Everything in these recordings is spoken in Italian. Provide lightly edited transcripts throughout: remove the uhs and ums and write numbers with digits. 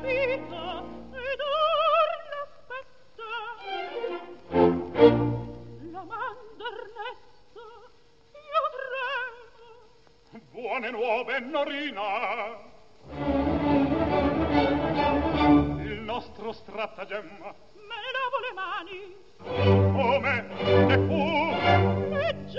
vita ed or l'aspetta. La man d'Ernesto io tremo. Buone nuove, Norina. Il nostro stratagemma. Me ne lavo le mani. Come? Ne fu? Leggite.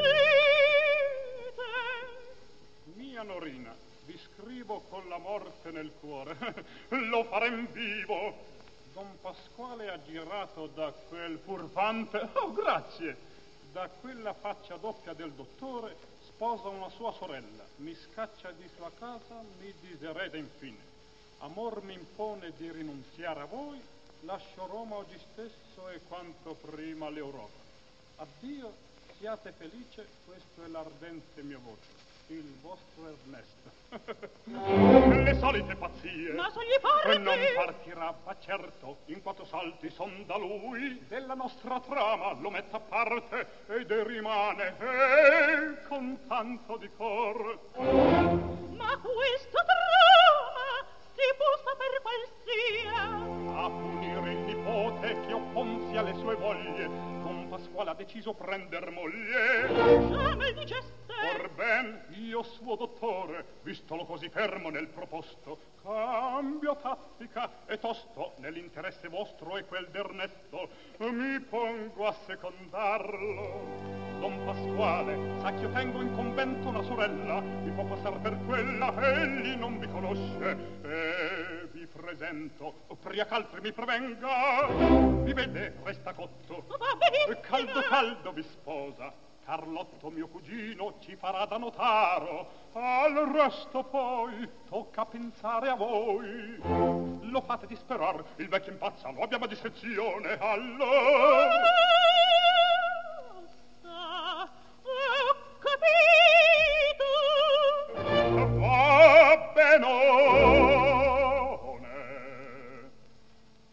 Mia Norina, vi scrivo con la morte nel cuore. Lo farem vivo. Don Pasquale ha girato da quel furfante. Oh, grazie. Da quella faccia doppia del dottore sposa una sua sorella. Mi scaccia di sua casa, mi disereda infine. Amor mi impone di rinunziare a voi, lascio Roma oggi stesso e quanto prima l'Europa. Addio, siate felice, questo è l'ardente mio voto. Il vostro Ernesto. Le solite pazzie. Ma se gli parti. Non partirà, ma certo, in quattro salti son da lui. Della nostra trama lo metta a parte ed rimane con tanto di cor. Ma questa trama si può per qual sia. A punire il nipote che opponsi alle sue voglie, Don Pasquale ha deciso prender moglie. Già me diceste. Orben, io suo dottore, vistolo così fermo nel proposto, cambio tattica e tosto nell'interesse vostro e quel d'Ernesto mi pongo a secondarlo. Don Pasquale, sa che io tengo in convento una sorella, mi può passar per quella, egli non vi conosce, e vi presento, pria ch'altri mi prevenga, vi vede, resta cotto, caldo caldo vi sposa. Carlotto mio cugino ci farà da notaro, al resto poi tocca pensare a voi. Lo fate disperar, il vecchio impazza, lo abbiamo a discrezione, allora